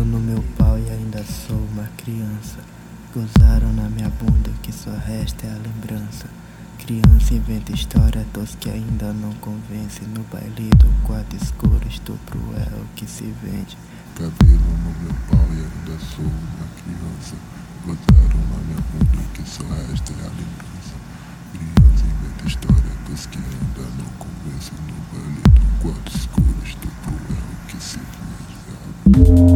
Cabelo no meu pau e ainda sou uma criança. Gozaram na minha bunda que só resta é a lembrança. Criança inventa história tosca que ainda não convence. No baile do quarto escuro estupro é o que se vende. Cabelo no meu pau e ainda sou uma criança. Gozaram na minha bunda que só resta é a lembrança. Criança inventa história tosca que ainda não convence. No baile do quarto escuro estupro é o que se vende.